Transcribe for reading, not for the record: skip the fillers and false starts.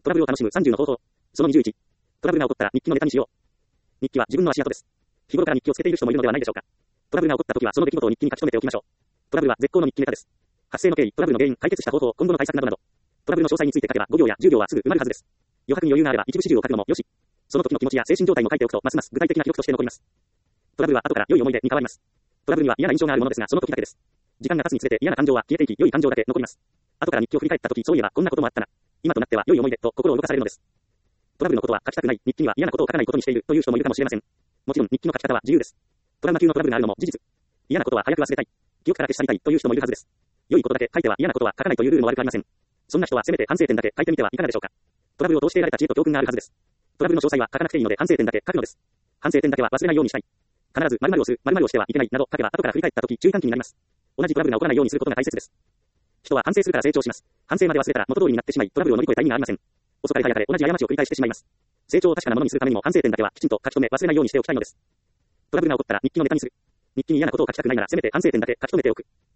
トラブルを楽しむ30の方法。その21。トラブルが起こったら日記のネタにしよう。日記は自分の足跡です。日頃から日記をつけている人もいるのではないでしょうか。トラブルが起こった時はその出来事を日記に書き留めておきましょう。トラブルは絶好の日記ネタです。発生の経緯、トラブルの原因、解決した方法、今後の対策などなど。トラブルの詳細について書けば5行や10行はすぐ埋まるはずです。余白に余裕があれば一部始終を書くのもよし。その時の気持ちや精神状態も書いておくとますます具体的な記録として残ります。トラブルは後から良い思い出に変わります。トラブルには嫌な印象があるものですがその時だけです。時間が経つにつれて嫌な感情は消えていき良い感情だけ残ります。後から日記を振り返った時そういえばこんなこともあったな。今となっては良い思い出と心を動かされるのです。トラブルのことは書きたくない、日記には嫌なことを書かないことにしているという人もいるかもしれません。もちろん日記の書き方は自由です。トラウマ級のトラブルがあるのも事実。嫌なことは早く忘れたい。記憶から消し去りたいという人もいるはずです。良いことだけ書いては嫌なことは書かないというルールも悪くありません。そんな人はせめて反省点だけ書いてみてはいかがでしょうか。トラブルを通して得られた知恵と教訓があるはずです。トラブルの詳細は書かなくていいので反省点だけ書くのです。反省点だけは忘れないようにしたい。必ず〇〇をする、〇〇をしてはいけないなど書けば後から振り返った時注意喚起になります。同じトラブルが起こらないようにすることが大切です。人は反省するから成長します。反省まで忘れたら元通りになってしまいトラブルを乗り越えた意味がありません。遅かれ早かれ同じ過ちを繰り返してしまいます。成長を確かなものにするためにも反省点だけはきちんと書き留め忘れないようにしておきたいのです。トラブルが起こったら日記のネタにする。日記に嫌なことを書きたくないならせめて反省点だけ書き留めておく。